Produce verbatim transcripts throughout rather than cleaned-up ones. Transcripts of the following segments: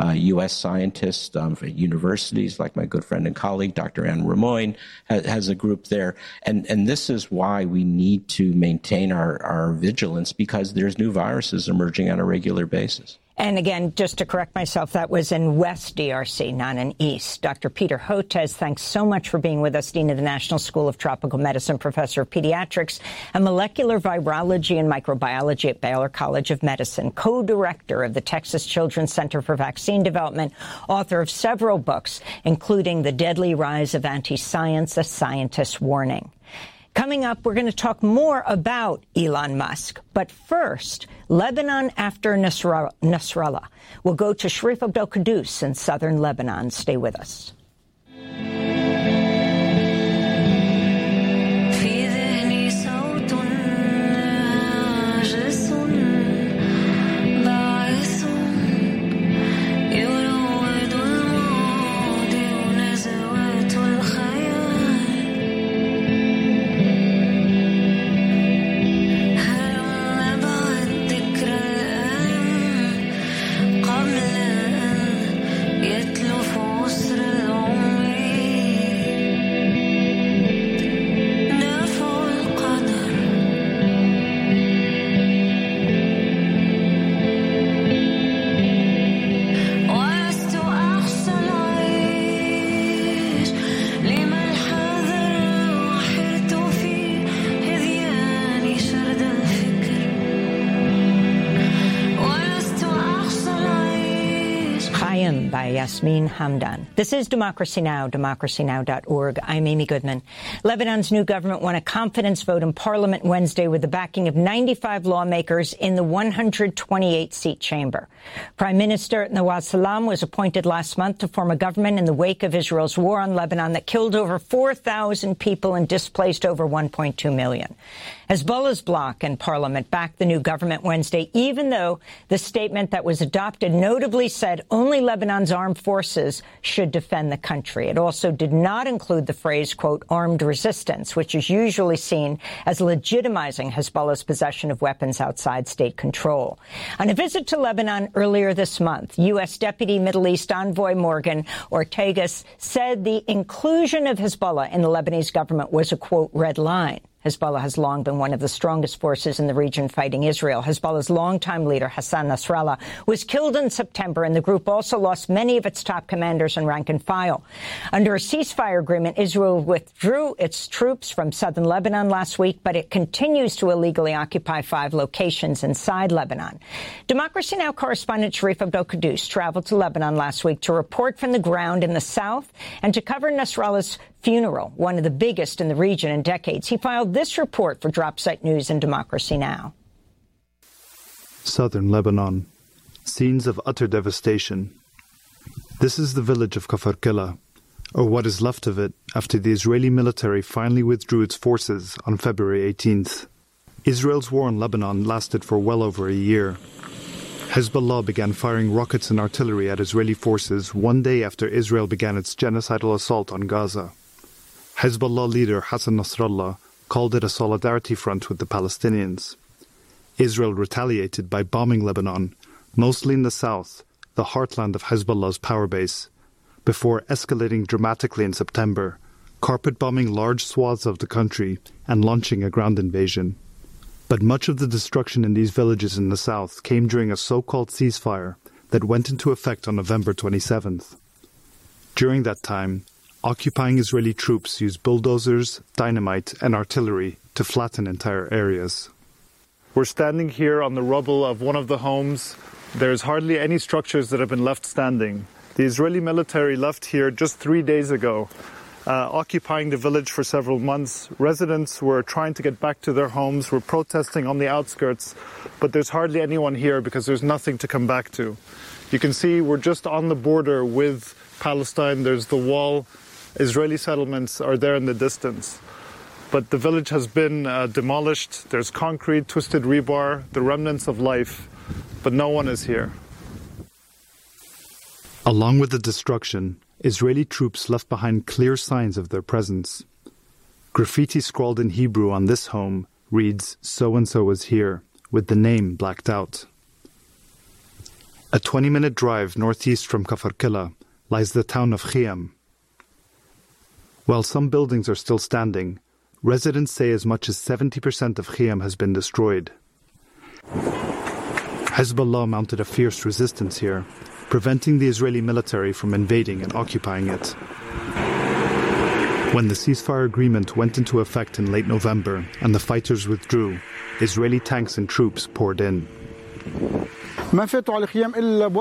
uh, U S scientists um, at universities, like my good friend and colleague, Doctor Anne Ramoyne, ha- has a group there. And, and this is why we need to maintain our, our vigilance, because there's new viruses emerging on a regular basis. And again, just to correct myself, that was in West D R C, not in East. Doctor Peter Hotez, thanks so much for being with us, Dean of the National School of Tropical Medicine, Professor of Pediatrics and Molecular Virology and Microbiology at Baylor College of Medicine, co-director of the Texas Children's Center for Vaccine Development, author of several books, including The Deadly Rise of Anti-Science, A Scientist's Warning. Coming up, we're going to talk more about Elon Musk. But first, Lebanon after Nasrallah. We'll go to Sharif Abdel-Quddus in southern Lebanon. Stay with us. By Yasmin Hamdan. This is Democracy Now!, democracy now dot org. I'm Amy Goodman. Lebanon's new government won a confidence vote in Parliament Wednesday with the backing of ninety-five lawmakers in the one hundred twenty-eight seat chamber. Prime Minister Nawaz Salam was appointed last month to form a government in the wake of Israel's war on Lebanon that killed over four thousand people and displaced over one point two million. Hezbollah's bloc in Parliament backed the new government Wednesday, even though the statement that was adopted notably said only Lebanon's armed forces should defend the country. It also did not include the phrase, quote, armed resistance, which is usually seen as legitimizing Hezbollah's possession of weapons outside state control. On a visit to Lebanon earlier this month, U S Deputy Middle East Envoy Morgan Ortagus said the inclusion of Hezbollah in the Lebanese government was a, quote, red line. Hezbollah has long been one of the strongest forces in the region fighting Israel. Hezbollah's longtime leader, Hassan Nasrallah, was killed in September, and the group also lost many of its top commanders and rank and file. Under a ceasefire agreement, Israel withdrew its troops from southern Lebanon last week, but it continues to illegally occupy five locations inside Lebanon. Democracy Now! Correspondent Sharif Abdel-Quddus traveled to Lebanon last week to report from the ground in the south and to cover Nasrallah's funeral, one of the biggest in the region in decades. He filed this report for Dropsite News and Democracy Now! Southern Lebanon. Scenes of utter devastation. This is the village of Kafar Killa, or what is left of it after the Israeli military finally withdrew its forces on February eighteenth. Israel's war in Lebanon lasted for well over a year. Hezbollah began firing rockets and artillery at Israeli forces one day after Israel began its genocidal assault on Gaza. Hezbollah leader Hassan Nasrallah called it a solidarity front with the Palestinians. Israel retaliated by bombing Lebanon, mostly in the south, the heartland of Hezbollah's power base, before escalating dramatically in September, carpet bombing large swaths of the country and launching a ground invasion. But much of the destruction in these villages in the south came during a so-called ceasefire that went into effect on November twenty-seventh. During that time, occupying Israeli troops used bulldozers, dynamite, and artillery to flatten entire areas. We're standing here on the rubble of one of the homes. There's hardly any structures that have been left standing. The Israeli military left here just three days ago, uh, occupying the village for several months. Residents were trying to get back to their homes, were protesting on the outskirts, but there's hardly anyone here because there's nothing to come back to. You can see we're just on the border with Palestine. There's the wall. Israeli settlements are there in the distance. But the village has been uh, demolished. There's concrete, twisted rebar, the remnants of life, but no one is here. Along with the destruction, Israeli troops left behind clear signs of their presence. Graffiti scrawled in Hebrew on this home reads, "So-and-so is here," with the name blacked out. A twenty-minute drive northeast from Kafr Killa lies the town of Khiyam. While some buildings are still standing, residents say as much as seventy percent of Khiyam has been destroyed. Hezbollah mounted a fierce resistance here, preventing the Israeli military from invading and occupying it. When the ceasefire agreement went into effect in late November and the fighters withdrew, Israeli tanks and troops poured in. They only came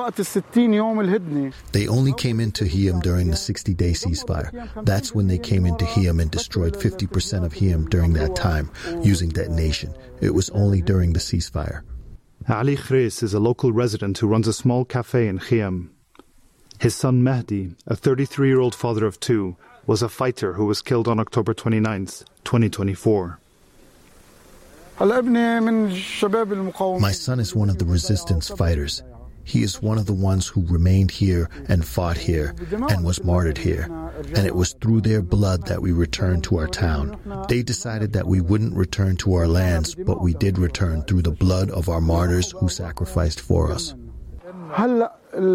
into Khiyam during the sixty-day ceasefire. That's when they came into Khiyam and destroyed fifty percent of Khiyam during that time, using detonation. It was only during the ceasefire. Ali Khreis is a local resident who runs a small cafe in Khiyam. His son Mehdi, a thirty-three-year-old father of two, was a fighter who was killed on October twenty-ninth, twenty twenty-four. My son is one of the resistance fighters. He is one of the ones who remained here and fought here and was martyred here. And it was through their blood that we returned to our town. They decided that we wouldn't return to our lands, but we did return through the blood of our martyrs who sacrificed for us. Now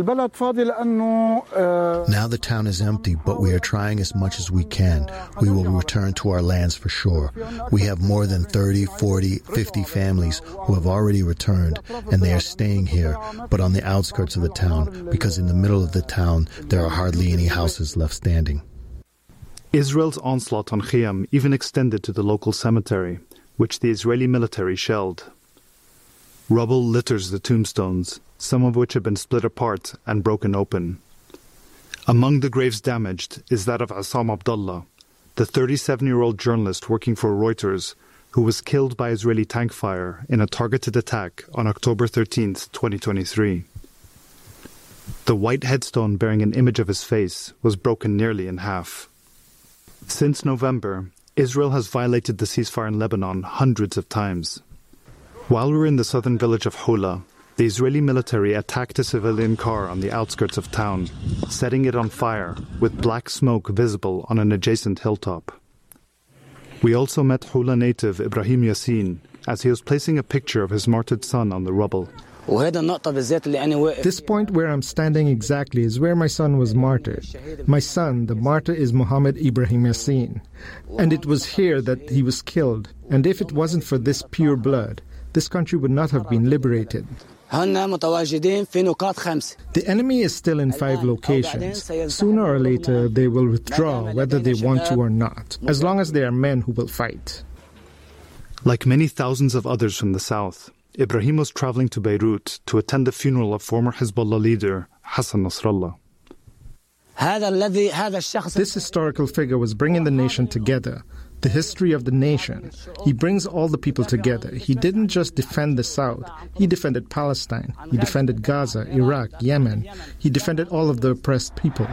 the town is empty, but we are trying as much as we can. We will return to our lands for sure. We have more than thirty, forty, fifty families who have already returned, and they are staying here, but on the outskirts of the town, because in the middle of the town, there are hardly any houses left standing. Israel's onslaught on Khiyam even extended to the local cemetery, which the Israeli military shelled. Rubble litters the tombstones, some of which have been split apart and broken open. Among the graves damaged is that of Assam Abdullah, the thirty-seven-year-old journalist working for Reuters, who was killed by Israeli tank fire in a targeted attack on October thirteenth, twenty twenty-three. The white headstone bearing an image of his face was broken nearly in half. Since November, Israel has violated the ceasefire in Lebanon hundreds of times. While we were in the southern village of Hula, the Israeli military attacked a civilian car on the outskirts of town, setting it on fire, with black smoke visible on an adjacent hilltop. We also met Hula native Ibrahim Yassin as he was placing a picture of his martyred son on the rubble. This point where I'm standing exactly is where my son was martyred. My son, the martyr, is Muhammad Ibrahim Yassin. And it was here that he was killed. And if it wasn't for this pure blood, this country would not have been liberated. The enemy is still in five locations. Sooner or later, they will withdraw, whether they want to or not, as long as there are men who will fight. Like many thousands of others from the south, Ibrahim was traveling to Beirut to attend the funeral of former Hezbollah leader Hassan Nasrallah. This historical figure was bringing the nation together, the history of the nation. He brings all the people together. He didn't just defend the South. He defended Palestine. He defended Gaza, Iraq, Yemen. He defended all of the oppressed people.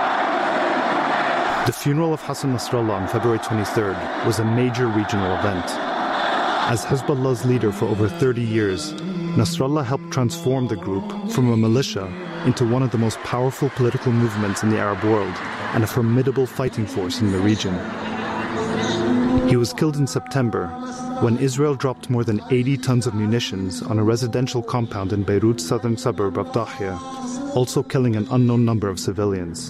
The funeral of Hassan Nasrallah on February twenty-third was a major regional event. As Hezbollah's leader for over thirty years, Nasrallah helped transform the group from a militia into one of the most powerful political movements in the Arab world and a formidable fighting force in the region. He was killed in September when Israel dropped more than eighty tons of munitions on a residential compound in Beirut's southern suburb of Dahia, also killing an unknown number of civilians.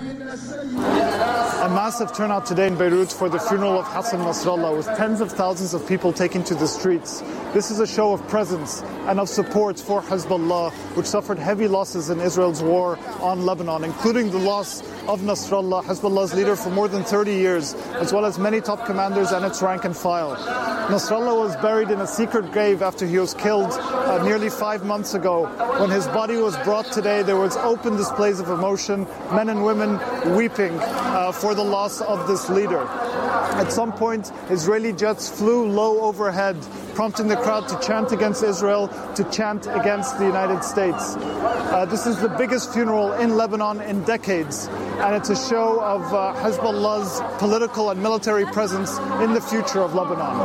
A massive turnout today in Beirut for the funeral of Hassan Nasrallah, with tens of thousands of people taking to the streets. This is a show of presence and of support for Hezbollah, which suffered heavy losses in Israel's war on Lebanon, including the loss of Nasrallah, Hezbollah's leader for more than thirty years, as well as many top commanders and its rank and file. Nasrallah was buried in a secret grave after he was killed uh, nearly five months ago. When his body was brought today, there was open displays of emotion, men and women weeping uh, for the loss of this leader. At some point, Israeli jets flew low overhead, prompting the crowd to chant against Israel, to chant against the United States. Uh, this is the biggest funeral in Lebanon in decades, and it's a show of uh, Hezbollah's political and military presence in the future of Lebanon.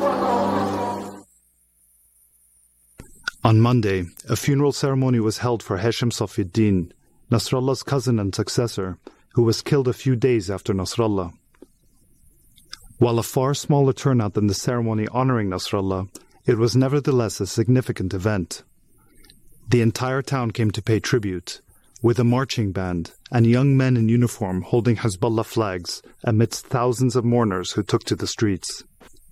On Monday, a funeral ceremony was held for Hashem Safiuddin, Nasrallah's cousin and successor, who was killed a few days after Nasrallah. While a far smaller turnout than the ceremony honoring Nasrallah, it was nevertheless a significant event. The entire town came to pay tribute, with a marching band and young men in uniform holding Hezbollah flags amidst thousands of mourners who took to the streets.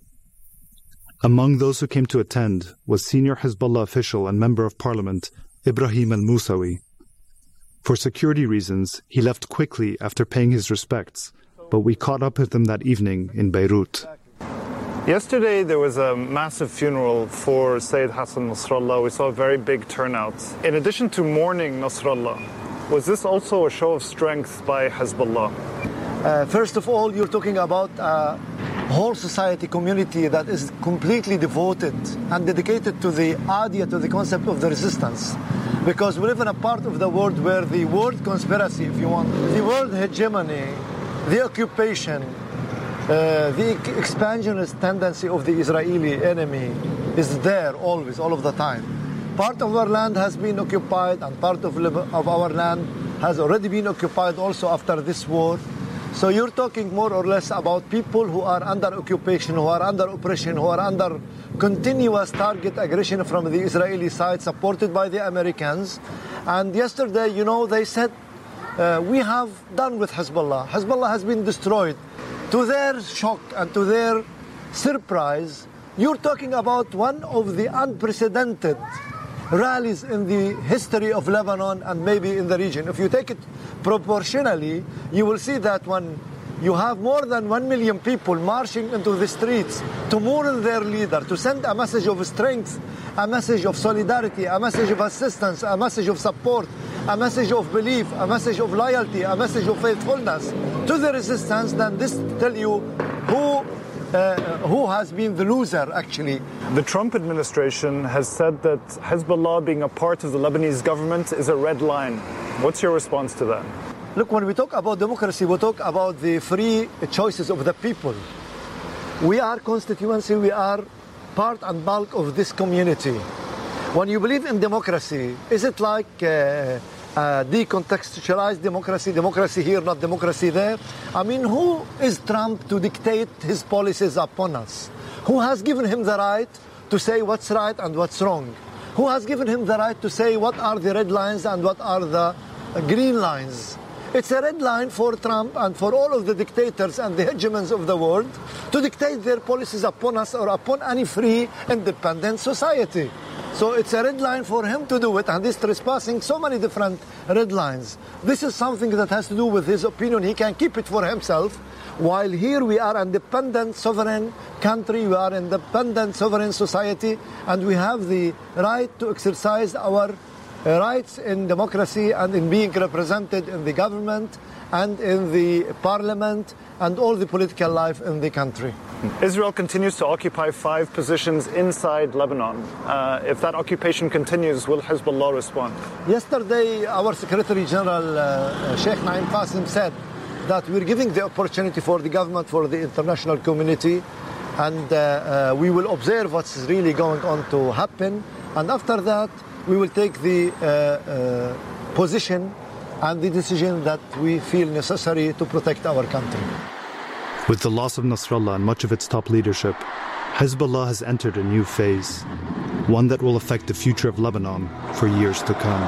Among those who came to attend was senior Hezbollah official and member of parliament Ibrahim al-Musawi. For security reasons, he left quickly after paying his respects, but we caught up with him that evening in Beirut. Yesterday there was a massive funeral for Sayyid Hassan Nasrallah. We saw a very big turnout. In addition to mourning Nasrallah, was this also a show of strength by Hezbollah? Uh, first of all, you're talking about a whole society community that is completely devoted and dedicated to the idea, to the concept of the resistance. Because we live in a part of the world where the world conspiracy, if you want, the world hegemony, the occupation, Uh, the expansionist tendency of the Israeli enemy is there always, all of the time. Part of our land has been occupied, and part of, of our land has already been occupied also after this war. So you're talking more or less about people who are under occupation, who are under oppression, who are under continuous target aggression from the Israeli side, supported by the Americans. And yesterday, you know, they said, uh, we have done with Hezbollah. Hezbollah has been destroyed. To their shock and to their surprise, you're talking about one of the unprecedented rallies in the history of Lebanon and maybe in the region. If you take it proportionally, you will see that when you have more than one million people marching into the streets to mourn their leader, to send a message of strength, a message of solidarity, a message of assistance, a message of support, a message of belief, a message of loyalty, a message of faithfulness to the resistance, then this tell you who uh, who has been the loser, actually. The Trump administration has said that Hezbollah being a part of the Lebanese government is a red line. What's your response to that? Look, when we talk about democracy, we talk about the free choices of the people. We are constituency, we are part and bulk of this community. When you believe in democracy, is it like uh, uh, decontextualized democracy, democracy here, not democracy there? I mean, who is Trump to dictate his policies upon us? Who has given him the right to say what's right and what's wrong? Who has given him the right to say what are the red lines and what are the uh, green lines? It's a red line for Trump and for all of the dictators and the hegemons of the world to dictate their policies upon us or upon any free, independent society. So it's a red line for him to do it, and he's trespassing so many different red lines. This is something that has to do with his opinion. He can keep it for himself, while here we are an independent, sovereign country, we are an independent, sovereign society, and we have the right to exercise our rights in democracy and in being represented in the government and in the parliament and all the political life in the country. Israel continues to occupy five positions inside Lebanon. Uh, if that occupation continues, will Hezbollah respond? Yesterday, our Secretary General, uh, Sheikh Naim Qasim, said that we're giving the opportunity for the government, for the international community, and uh, uh, we will observe what's really going on to happen. And after that, we will take the uh, uh, position and the decision that we feel necessary to protect our country. With the loss of Nasrallah and much of its top leadership, Hezbollah has entered a new phase, one that will affect the future of Lebanon for years to come.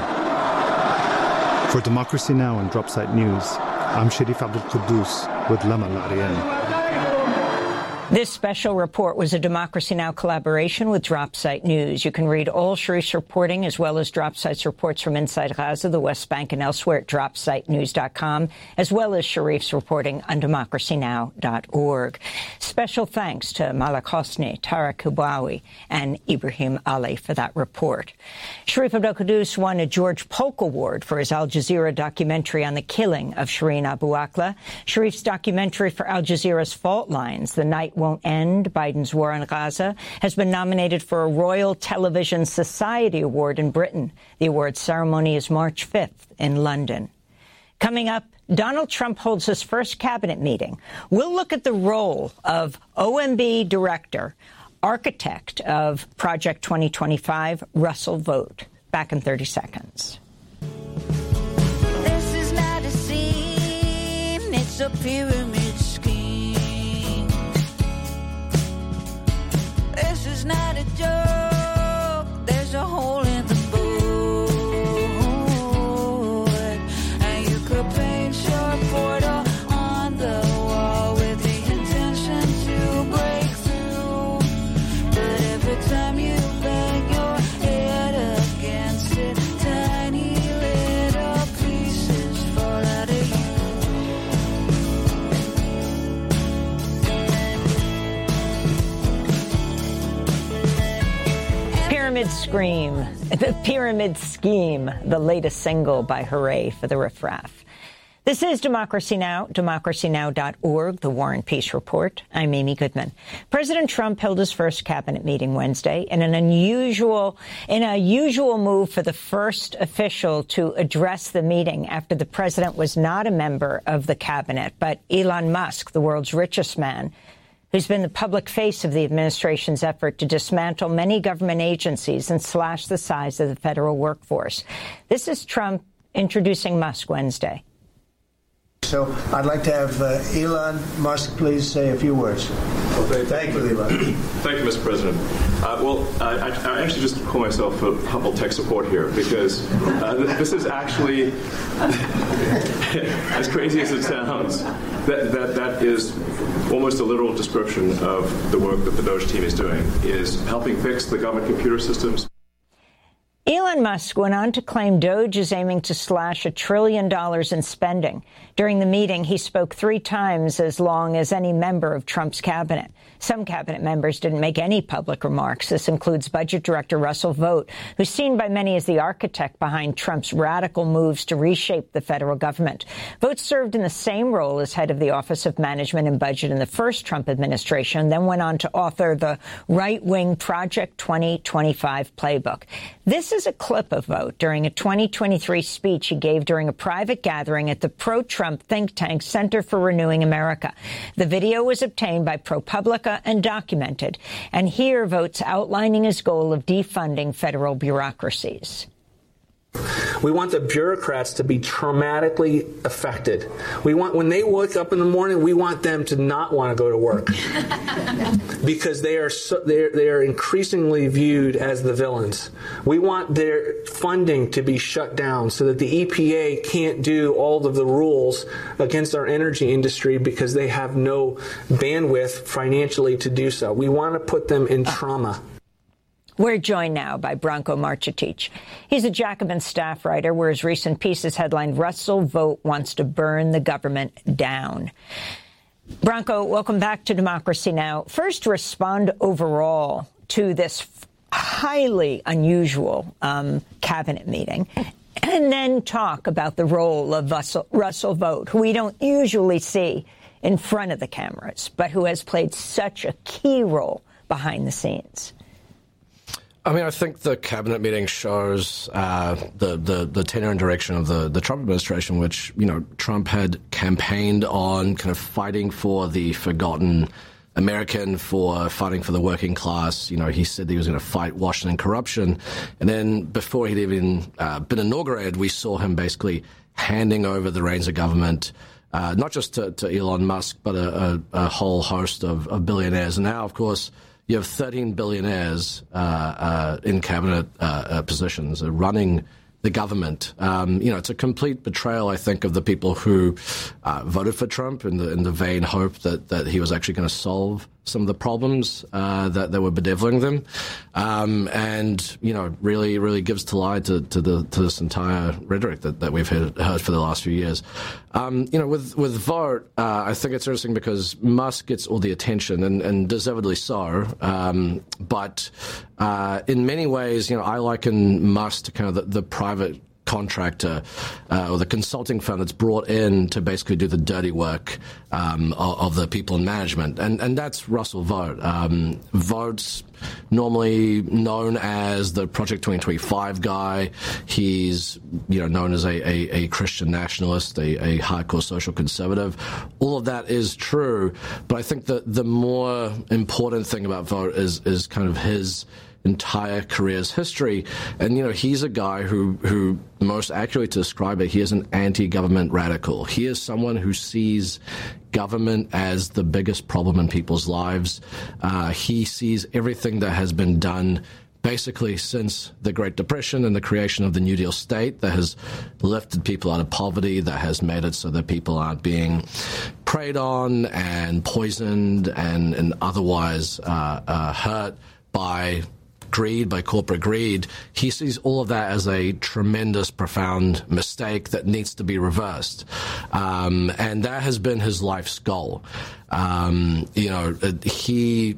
For Democracy Now! And Dropsite News, I'm Sharif Abdul Quddus with Lama Al-Arian. This special report was a Democracy Now! Collaboration with Dropsite News. You can read all Sharif's reporting as well as Dropsite's reports from inside Gaza, the West Bank, and elsewhere at dropsite news dot com, as well as Sharif's reporting on democracy now dot org. Special thanks to Malak Hosni, Tara Kubawi, and Ibrahim Ali for that report. Sharif Abdul Quddus won a George Polk Award for his Al Jazeera documentary on the killing of Shireen Abu Akleh. Sharif's documentary for Al Jazeera's Fault Lines, The Night Won't End, Biden's War on Gaza, has been nominated for a Royal Television Society Award in Britain. The award ceremony is March fifth in London. Coming up, Donald Trump holds his first cabinet meeting. We'll look at the role of O M B director, architect of Project twenty twenty-five, Russell Vought. Back in thirty seconds. This is not a scene, it's a pyramid scheme. This is not a joke, there's a hole in the boat. Scream, The Pyramid Scheme, the latest single by Hooray for the Riff Raff. This is Democracy Now!, democracy now dot org, the War and Peace Report. I'm Amy Goodman. President Trump held his first cabinet meeting Wednesday in an unusual, in a usual move for the first official to address the meeting after the president was not a member of the cabinet, but Elon Musk, the world's richest man, who's been the public face of the administration's effort to dismantle many government agencies and slash the size of the federal workforce. This is Trump introducing Musk Wednesday. So I'd like to have uh, Elon Musk please say a few words. Well, thank, thank you, Elon. Thank you, Mister President. Uh, well, I, I actually just call myself a humble tech support here because uh, this is actually, as crazy as it sounds, that, that that is almost a literal description of the work that the Doge team is doing, is helping fix the government computer systems. Elon Musk went on to claim Doge is aiming to slash a trillion dollars in spending. During the meeting, he spoke three times as long as any member of Trump's cabinet. Some cabinet members didn't make any public remarks. This includes Budget Director Russell Vought, who's seen by many as the architect behind Trump's radical moves to reshape the federal government. Vought served in the same role as head of the Office of Management and Budget in the first Trump administration, then went on to author the right-wing Project twenty twenty-five playbook. This is a clip of Vought during a twenty twenty-three speech he gave during a private gathering at the pro-Trump think tank Center for Renewing America. The video was obtained by ProPublica and documented. And here Vought's outlining his goal of defunding federal bureaucracies. We want the bureaucrats to be traumatically affected. We want, when they wake up in the morning, we want them to not want to go to work because they are so, they are, they are increasingly viewed as the villains. We want their funding to be shut down so that the E P A can't do all of the rules against our energy industry because they have no bandwidth financially to do so. We want to put them in trauma. We're joined now by Branko Marcetic. He's a Jacobin staff writer, where his recent piece is headlined, Russell Vought Wants to Burn the Government Down. Branko, welcome back to Democracy Now! First, respond overall to this highly unusual um, cabinet meeting, and then talk about the role of Russell, Russell Vought, who we don't usually see in front of the cameras, but who has played such a key role behind the scenes. I mean, I think the cabinet meeting shows uh, the, the the tenor and direction of the, the Trump administration, which, you know, Trump had campaigned on kind of fighting for the forgotten American, for fighting for the working class. You know, he said he was going to fight Washington corruption. And then before he'd even uh, been inaugurated, we saw him basically handing over the reins of government, uh, not just to, to Elon Musk, but a, a, a whole host of, of billionaires. And now, of course, you have thirteen billionaires uh, uh, in cabinet uh, uh, positions uh, running the government. Um, you know, it's a complete betrayal, I think, of the people who uh, voted for Trump in the in the vain hope that, that he was actually going to solve some of the problems uh, that, that were bedeviling them, um, and you know, really, really gives to lie to, to the to this entire rhetoric that, that we've heard, heard for the last few years. Um, you know, with with Vought, uh, I think it's interesting because Musk gets all the attention, and, and deservedly so. Um, but uh, in many ways, you know, I liken Musk to kind of the, the private contractor uh, or the consulting firm that's brought in to basically do the dirty work um, of, of the people in management, and and that's Russell Vought. Um, Vought's normally known as the Project twenty twenty-five guy. He's, you know, known as a, a, a Christian nationalist, a, a hardcore social conservative. All of that is true, but I think that the more important thing about Vought is is kind of his entire career's history. And, you know, he's a guy who, who most accurately to describe it, he is an anti-government radical. He is someone who sees government as the biggest problem in people's lives. Uh, he sees everything that has been done basically since the Great Depression and the creation of the New Deal state that has lifted people out of poverty, that has made it so that people aren't being preyed on and poisoned and, and otherwise uh, uh, hurt by greed, by corporate greed. He sees all of that as a tremendous, profound mistake that needs to be reversed. Um, and that has been his life's goal. Um, you know, he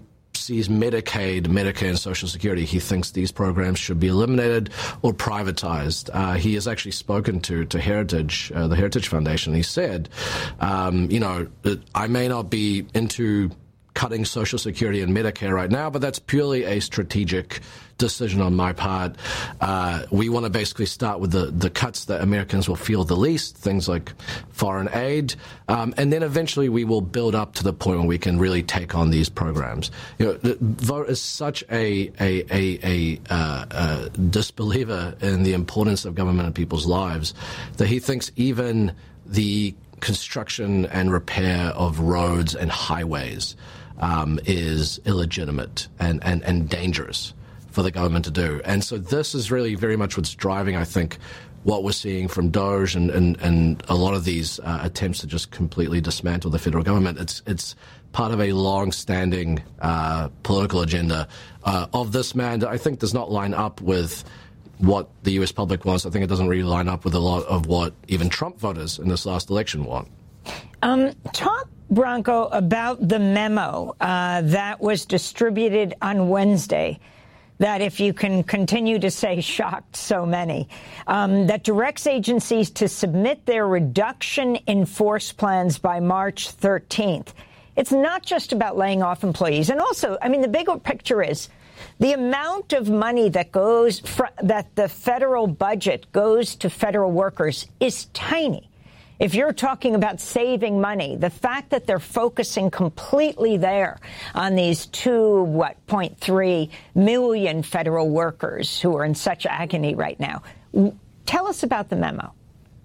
sees Medicaid, Medicare, and Social Security. He thinks these programs should be eliminated or privatized. Uh, he has actually spoken to to Heritage, uh, the Heritage Foundation. He said, um, you know, I may not be into cutting Social Security and Medicare right now, but that's purely a strategic decision on my part. Uh, we want to basically start with the, the cuts that Americans will feel the least, things like foreign aid, um, and then eventually we will build up to the point where we can really take on these programs. You know, the vote is such a a a, a, uh, a disbeliever in the importance of government in people's lives that he thinks even the construction and repair of roads and highways um, is illegitimate and, and, and dangerous for the government to do. And so this is really very much what's driving, I think, what we're seeing from DOGE and, and, and a lot of these uh, attempts to just completely dismantle the federal government. It's it's part of a long-standing uh, political agenda uh, of this man that I think does not line up with what the U S public wants. I think it doesn't really line up with a lot of what even Trump voters in this last election want. Um, talk, Branko, about the memo uh, that was distributed on Wednesday, that, if you can continue to say shocked so many, um, that directs agencies to submit their reduction in force plans by March thirteenth. It's not just about laying off employees. And also, I mean, the bigger picture is the amount of money that goes fr- that the federal budget goes to federal workers is tiny. If you're talking about saving money, the fact that they're focusing completely there on these two, what, zero point three million federal workers who are in such agony right now. Tell us about the memo.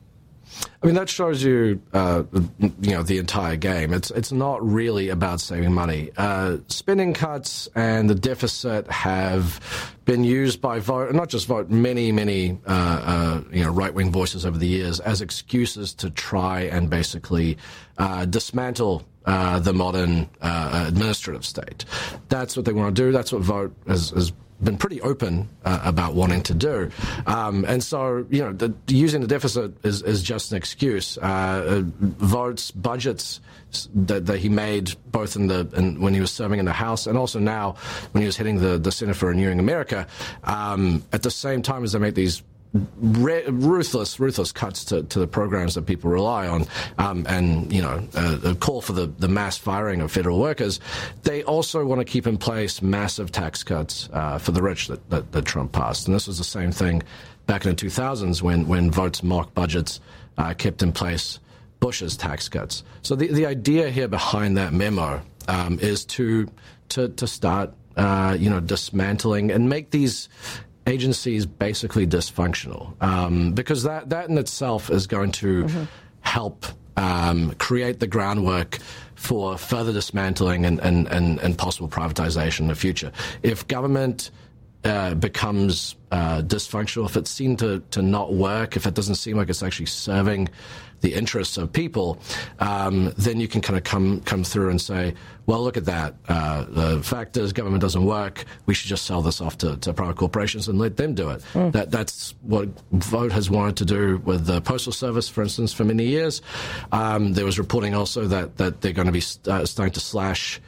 I mean, that shows you, uh, you know, the entire game. It's it's not really about saving money. Uh, spending cuts and the deficit have been used by vote, not just vote, many, many, uh, uh, you know, right-wing voices over the years as excuses to try and basically uh, dismantle uh, the modern uh, administrative state. That's what they want to do. That's what vote has, has been pretty open uh, about wanting to do. Um, and so, you know, the, using the deficit is, is just an excuse. Uh, votes, budgets that, that he made both in the in, when he was serving in the House and also now when he was heading the, the Center for Renewing America, um, at the same time as they make these Re- ruthless, ruthless cuts to, to the programs that people rely on, um, and, you know, uh, a call for the, the mass firing of federal workers. They also want to keep in place massive tax cuts uh, for the rich that, that, that Trump passed. And this was the same thing back in the two thousands when, when votes mock budgets uh, kept in place Bush's tax cuts. So the, the idea here behind that memo um, is to, to, to start, uh, you know, dismantling and make these agencies basically dysfunctional, um, because that, that in itself is going to mm-hmm. help um, create the groundwork for further dismantling and, and, and, and possible privatization in the future. If government uh, becomes uh, dysfunctional, if it's seen to, to not work, if it doesn't seem like it's actually serving the interests of people, um, then you can kind of come come through and say, well, look at that. Uh, the fact is government doesn't work. We should just sell this off to, to private corporations and let them do it. Mm. That That's what Vote has wanted to do with the Postal Service, for instance, for many years. Um, there was reporting also that, that they're going to be st- uh, starting to slash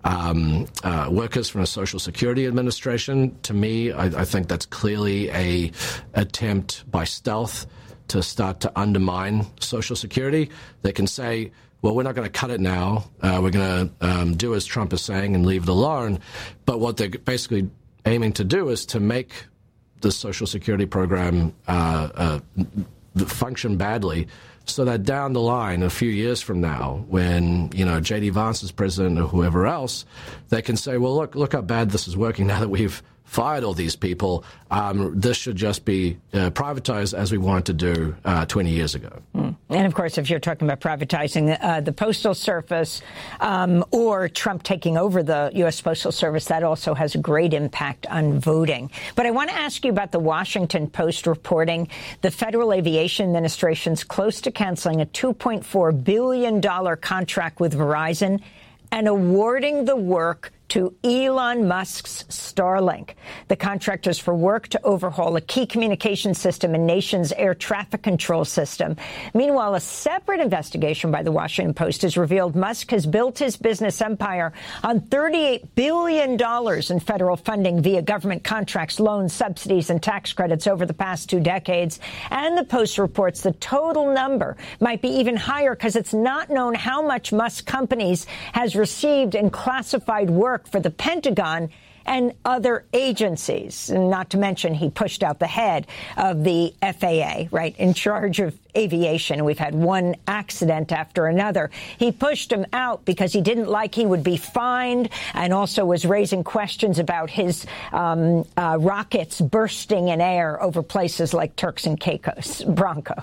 Um, uh, workers from the Social Security Administration. To me, I, I think that's clearly a attempt by stealth to start to undermine Social Security. They can say, well, we're not going to cut it now. Uh, we're going to um, do as Trump is saying and leave it alone. But what they're basically aiming to do is to make the Social Security program uh, uh, function badly, so that down the line, a few years from now, when, you know, J D Vance is president or whoever else, they can say, well, look, look how bad this is working now that we've fired all these people. Um, this should just be uh, privatized as we wanted to do uh, twenty years ago. Mm. And, of course, if you're talking about privatizing uh, the Postal Service um, or Trump taking over the U S Postal Service, that also has a great impact on voting. But I want to ask you about the Washington Post reporting the Federal Aviation Administration's close to canceling a two point four billion dollars contract with Verizon and awarding the work to Elon Musk's Starlink. The contract is for work to overhaul a key communication system in nation's air traffic control system. Meanwhile, a separate investigation by the Washington Post has revealed Musk has built his business empire on thirty-eight billion dollars in federal funding via government contracts, loans, subsidies, and tax credits over the past two decades. And the Post reports the total number might be even higher because it's not known how much Musk Companies has received in classified work for the Pentagon and other agencies. Not to mention, he pushed out the head of the F A A, right, in charge of aviation. We've had one accident after another. He pushed him out because he didn't like he would be fined, and also was raising questions about his um, uh, rockets bursting in air over places like Turks and Caicos. Branko.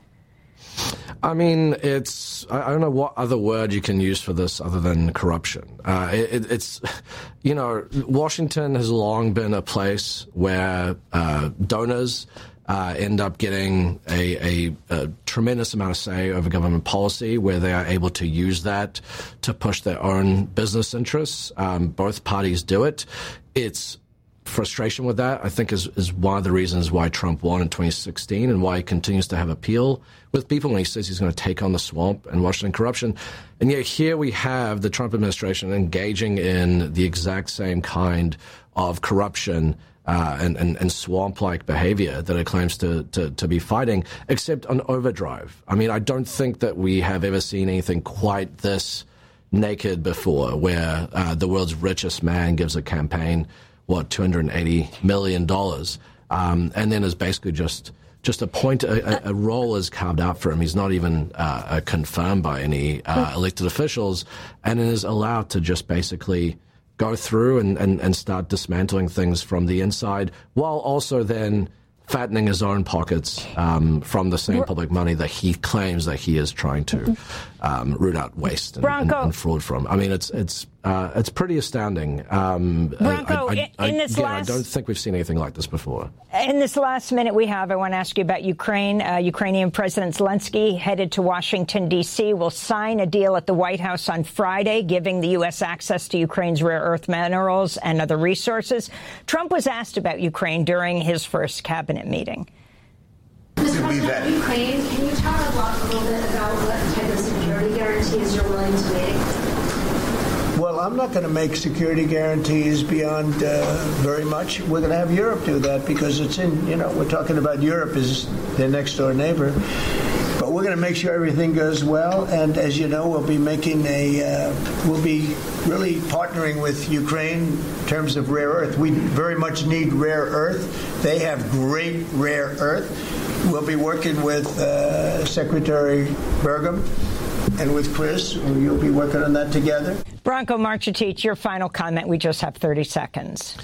I mean, it's, I don't know what other word you can use for this other than corruption. Uh, it, it's, you know, Washington has long been a place where uh, donors uh, end up getting a, a, a tremendous amount of say over government policy, where they are able to use that to push their own business interests. Um, both parties do it. It's frustration with that, I think, is, is one of the reasons why Trump won in twenty sixteen and why he continues to have appeal with people when he says he's going to take on the swamp and Washington corruption. And yet here we have the Trump administration engaging in the exact same kind of corruption uh, and, and, and swamp-like behavior that it claims to, to, to be fighting, except on overdrive. I mean, I don't think that we have ever seen anything quite this naked before, where uh, the world's richest man gives a campaign what, two hundred eighty million dollars, um, and then is basically just just a point, a, a role is carved out for him. He's not even uh, confirmed by any uh, elected officials, and is allowed to just basically go through and, and, and start dismantling things from the inside, while also then fattening his own pockets um, from the same public money that he claims that he is trying to um, root out waste and, and, and fraud from. I mean, it's it's uh, it's pretty astounding. Um, Branko, I, I, I, in this again, last, I don't think we've seen anything like this before. In this last minute we have, I want to ask you about Ukraine. Uh, Ukrainian President Zelensky, headed to Washington, D C, will sign a deal at the White House on Friday, giving the U S access to Ukraine's rare earth minerals and other resources. Trump was asked about Ukraine during his first cabinet meeting. Mister President, Ukraine, can you talk a little bit about what type of security guarantees you're willing to make? Well, I'm not going to make security guarantees beyond uh, very much. We're going to have Europe do that because it's in, you know, we're talking about Europe as their next door neighbor. But we're going to make sure everything goes well. And as you know, we'll be making a, uh, we'll be really partnering with Ukraine in terms of rare earth. We very much need rare earth. They have great rare earth. We'll be working with uh, Secretary Burgum and with Chris. You'll be working on that together. Branko Marcetic, your final comment. We just have thirty seconds.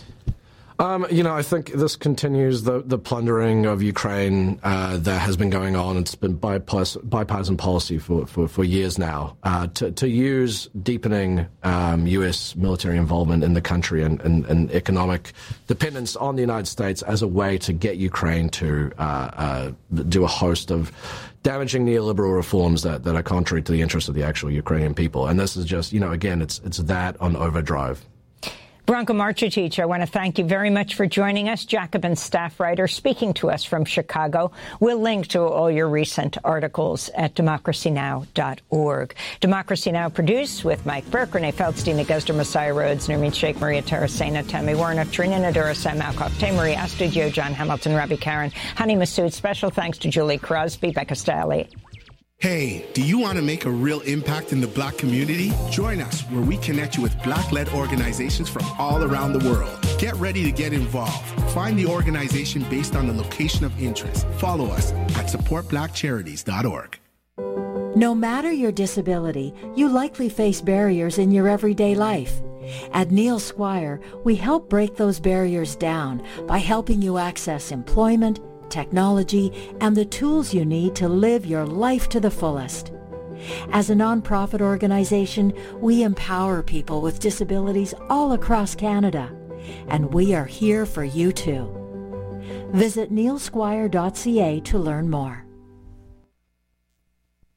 Um, you know, I think this continues the, the plundering of Ukraine uh, that has been going on. It's been bipartisan, bipartisan policy for, for, for years now uh, to, to use deepening um, U S military involvement in the country and, and, and economic dependence on the United States as a way to get Ukraine to uh, uh, do a host of damaging neoliberal reforms that, that are contrary to the interests of the actual Ukrainian people. And this is just, you know, again, it's it's that on overdrive. Branko Marcetic, I want to thank you very much for joining us. Jacobin staff writer speaking to us from Chicago. We'll link to all your recent articles at democracy now dot org. Democracy Now! Produced with Mike Burke, Renee Feldstein, Augusta Messiah Rhodes, Nermeen Sheikh, Maria Taracena, Tammy Warner, Trina Nadura, Sam Malkoff, Marie Astudio, John Hamilton, Rabbi Karen, Hani Massoud. Special thanks to Julie Crosby, Becca Staley. Hey, do you want to make a real impact in the Black community? Join us where we connect you with Black-led organizations from all around the world. Get ready to get involved. Find the organization based on the location of interest. Follow us at support black charities dot org. No matter your disability, you likely face barriers in your everyday life. At Neil Squire, we help break those barriers down by helping you access employment, technology, and the tools you need to live your life to the fullest. As a nonprofit organization, we empower people with disabilities all across Canada, and we are here for you too. Visit neil squire dot c a to learn more.